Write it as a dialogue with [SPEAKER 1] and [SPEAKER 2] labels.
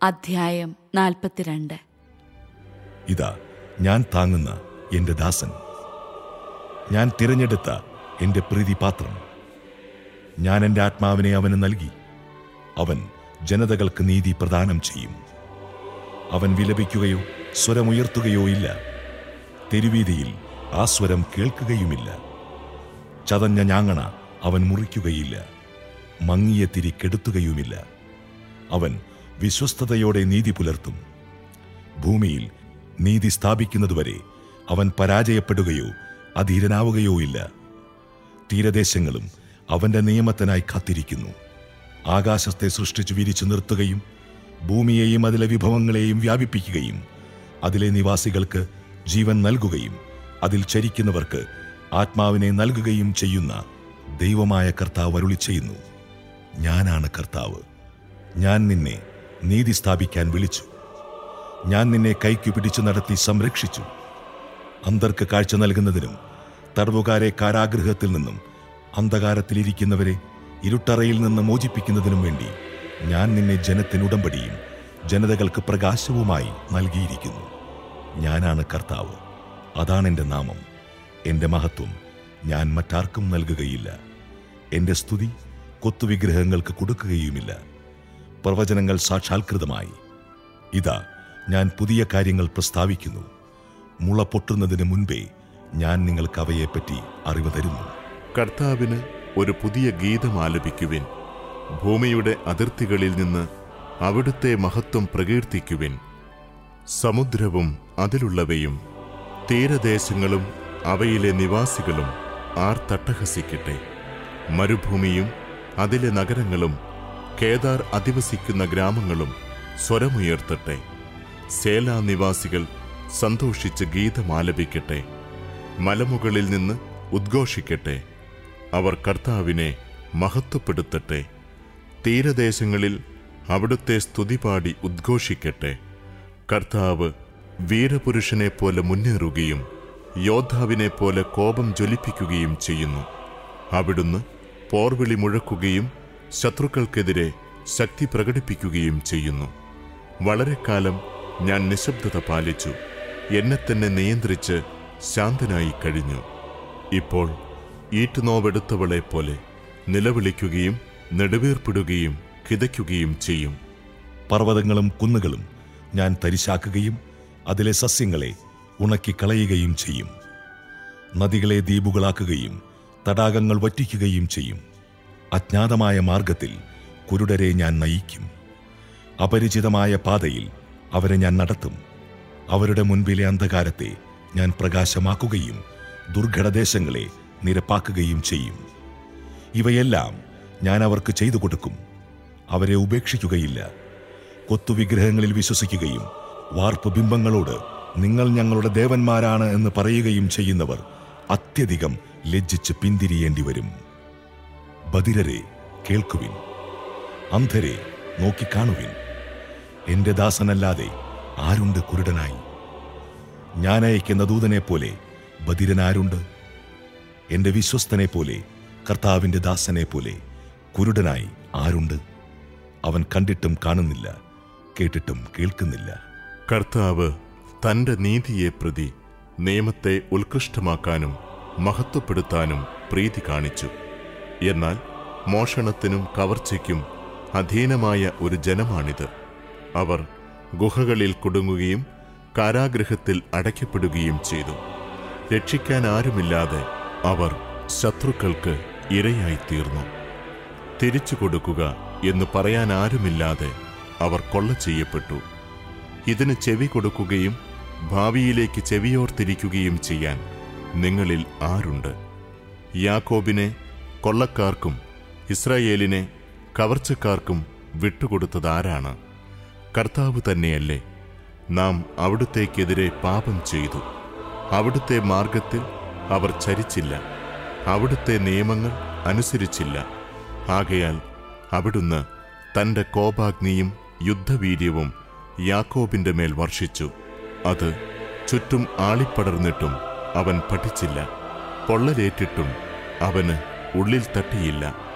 [SPEAKER 1] അധ്യായം 42.
[SPEAKER 2] ഇതാ ഞാൻ താങ്ങുന്ന എന്റെ ദാസൻ, ഞാൻ തിരഞ്ഞെടുത്ത എന്റെ പ്രീതിപാത്രം. ഞാൻ എന്റെ ആത്മാവിനെ അവന് നൽകി. അവൻ ജനതകൾക്ക് നീതി പ്രദാനം ചെയ്യും. അവൻ വിലപിക്കുകയോ സ്വരമുയർത്തുകയോ ഇല്ല. തെരുവീതിയിൽ ആ സ്വരം കേൾക്കുകയുമില്ല. ചതഞ്ഞ ഞാങ്ങണ അവൻ മുറിക്കുകയില്ല. മങ്ങിയ തിരി കെടുത്തുകയുമില്ല. അവൻ വിശ്വസ്തയോടെ നീതി പുലർത്തും. ഭൂമിയിൽ നീതി സ്ഥാപിക്കുന്നതുവരെ അവൻ പരാജയപ്പെടുകയോ അധീരനാവുകയോ ഇല്ല. തീരദേശങ്ങളും അവന്റെ നിയമത്തിനായി കാത്തിരിക്കുന്നു. ആകാശത്തെ സൃഷ്ടിച്ചു വിരിച്ചു നിർത്തുകയും ഭൂമിയെയും അതിലെ വിഭവങ്ങളെയും വ്യാപിപ്പിക്കുകയും അതിലെ നിവാസികൾക്ക് ജീവൻ നൽകുകയും അതിൽ ചരിക്കുന്നവർക്ക് ആത്മാവിനെ നൽകുകയും ചെയ്യുന്ന ദൈവമായ കർത്താവ് അരുളി ചെയ്യുന്നു. ഞാനാണ് കർത്താവ്. ഞാൻ നിന്നെ നീതി സ്ഥാപിക്കാൻ വിളിച്ചു. ഞാൻ നിന്നെ കൈക്കു പിടിച്ചു നടത്തി സംരക്ഷിച്ചു. അന്ധർക്ക് കാഴ്ച നൽകുന്നതിനും തടവുകാരെ കാരാഗൃഹത്തിൽ നിന്നും അന്ധകാരത്തിലിരിക്കുന്നവരെ ഇരുട്ടറയിൽ നിന്ന് മോചിപ്പിക്കുന്നതിനും വേണ്ടി ഞാൻ നിന്നെ ജനത്തിനുടമ്പടിയും ജനതകൾക്ക് പ്രകാശവുമായി നൽകിയിരിക്കുന്നു. ഞാനാണ് കർത്താവ്. അതാണ് എൻ്റെ നാമം. എൻ്റെ മഹത്വം ഞാൻ മറ്റാർക്കും നൽകുകയില്ല. എൻ്റെ സ്തുതി കൊത്തുവിഗ്രഹങ്ങൾക്ക് കൊടുക്കുകയുമില്ല. പ്രവചനങ്ങൾ സാക്ഷാത്കൃതമായി. ഇതാ ഞാൻ പുതിയ കാര്യങ്ങൾ പ്രസ്താവിക്കുന്നു. മുള പൊട്ടുന്നതിന് മുൻപേ ഞാൻ നിങ്ങൾക്ക് അവയെപ്പറ്റി അറിവ് തരുന്നു.
[SPEAKER 3] കർത്താവിന് ഒരു പുതിയ ഗീതം ആലപിക്കുവിൻ. ഭൂമിയുടെ അതിർത്തികളിൽ നിന്ന് അവിടുത്തെ മഹത്വം പ്രകീർത്തിക്കുവിൻ. സമുദ്രവും അതിലുള്ളവയും തീരദേശങ്ങളും അവയിലെ നിവാസികളും ആർത്തട്ടഹസിക്കട്ടെ. മരുഭൂമിയും അതിലെ നഗരങ്ങളും കേദാർ അധിവസിക്കുന്ന ഗ്രാമങ്ങളും സ്വരമുയർത്തട്ടെ. സേലാ നിവാസികൾ സന്തോഷിച്ച് ഗീതമാലപിക്കട്ടെ. മലമുകളിൽ നിന്ന് ഉദ്ഘോഷിക്കട്ടെ. അവർ കർത്താവിനെ മഹത്വപ്പെടുത്തട്ടെ. തീരദേശങ്ങളിൽ അവിടുത്തെ സ്തുതിപാടി ഉദ്ഘോഷിക്കട്ടെ. കർത്താവ് വീരപുരുഷനെ പോലെ മുന്നേറുകയും യോദ്ധാവിനെ പോലെ കോപം ജ്വലിപ്പിക്കുകയും ചെയ്യുന്നു. അവിടുന്ന് പോർവിളി മുഴക്കുകയും ശത്രുക്കൾക്കെതിരെ ശക്തി പ്രകടിപ്പിക്കുകയും ചെയ്യുന്നു. വളരെ കാലം ഞാൻ നിശബ്ദത പാലിച്ചു. എന്നെ തന്നെ നിയന്ത്രിച്ച് ശാന്തനായി കഴിഞ്ഞു. ഇപ്പോൾ ഈറ്റുനോവെടുത്തവളെ പോലെ നിലവിളിക്കുകയും നെടുവീർപ്പിടുകയും കിതയ്ക്കുകയും ചെയ്യും.
[SPEAKER 2] പർവ്വതങ്ങളും കുന്നുകളും ഞാൻ തരിശാക്കുകയും അതിലെ സസ്യങ്ങളെ ഉണക്കിക്കളയുകയും ചെയ്യും. നദികളെ ദ്വീപുകളാക്കുകയും തടാകങ്ങൾ വറ്റിക്കുകയും ചെയ്യും. അജ്ഞാതമായ മാർഗത്തിൽ കുരുടരെ ഞാൻ നയിക്കും. അപരിചിതമായ പാതയിൽ അവരെ ഞാൻ നടത്തും. അവരുടെ മുൻപിലെ അന്ധകാരത്തെ ഞാൻ പ്രകാശമാക്കുകയും ദുർഘടദേശങ്ങളെ നിരപ്പാക്കുകയും ചെയ്യും. ഇവയെല്ലാം ഞാൻ അവർക്ക് ചെയ്തു കൊടുക്കും. അവരെ ഉപേക്ഷിക്കുകയില്ല. കൊത്തുവിഗ്രഹങ്ങളിൽ വിശ്വസിക്കുകയും വാർപ്പ് ബിംബങ്ങളോട് നിങ്ങൾ ഞങ്ങളുടെ ദേവന്മാരാണ് എന്ന് പറയുകയും ചെയ്യുന്നവർ അത്യധികം ലജ്ജിച്ച് പിന്തിരിയേണ്ടി വരും. ബധിരരെ കേൾക്കുവിൻ, അന്ധരെ നോക്കിക്കാണുവിൻ. എന്റെ ദാസനല്ലാതെ ആരുണ്ട് കുരുടനായി? ഞാൻ അയക്കുന്ന ദൂതനെ പോലെ ബധിരനാരുണ്ട്? എന്റെ വിശ്വസ്തനെ പോലെ, കർത്താവിന്റെ ദാസനെ പോലെ കുരുടനായി ആരുണ്ട്? അവൻ കണ്ടിട്ടും കാണുന്നില്ല, കേട്ടിട്ടും കേൾക്കുന്നില്ല.
[SPEAKER 3] കർത്താവ് തന്റെ നീതിയെ പ്രതി നിയമത്തെ ഉത്കൃഷ്ടമാക്കാനും മഹത്വപ്പെടുത്താനും പ്രീതി കാണിച്ചു. എന്നാൽ മോഷണത്തിനും കവർച്ചയ്ക്കും അധീനമായ ഒരു ജനമാണിത്. അവർ ഗുഹകളിൽ കുടുങ്ങുകയും കാരാഗൃഹത്തിൽ അടയ്ക്കപ്പെടുകയും ചെയ്തു. രക്ഷിക്കാൻ ആരുമില്ലാതെ അവർ ശത്രുക്കൾക്ക് ഇരയായിത്തീർന്നു. തിരിച്ചു കൊടുക്കുക എന്ന് പറയാൻ ആരുമില്ലാതെ അവർ കൊള്ള ചെയ്യപ്പെട്ടു. ഇതിന് ചെവി കൊടുക്കുകയും ഭാവിയിലേക്ക് ചെവിയോർത്തിരിക്കുകയും ചെയ്യാൻ നിങ്ങളിൽ ആരുണ്ട്? യാക്കോബിനെ കൊള്ളക്കാർക്കും ഇസ്രായേലിനെ കവർച്ചക്കാർക്കും വിട്ടുകൊടുത്തതാരാണ്? കർത്താവ് തന്നെയല്ലേ? നാം അവിടുത്തേക്കെതിരെ പാപം ചെയ്തു. അവിടുത്തെ മാർഗത്തിൽ അവർ ചരിച്ചില്ല. അവിടുത്തെ നിയമങ്ങൾ അനുസരിച്ചില്ല. ആകയാൽ അവിടുന്ന് തന്റെ കോപാഗ്നിയും യുദ്ധവീര്യവും യാക്കോബിന്റെ മേൽ വർഷിച്ചു. അത് ചുറ്റും ആളിപ്പടർന്നിട്ടും അവൻ പഠിച്ചില്ല. പൊള്ളലേറ്റിട്ടും അവന് ഉള്ളിൽ തട്ടിയില്ല.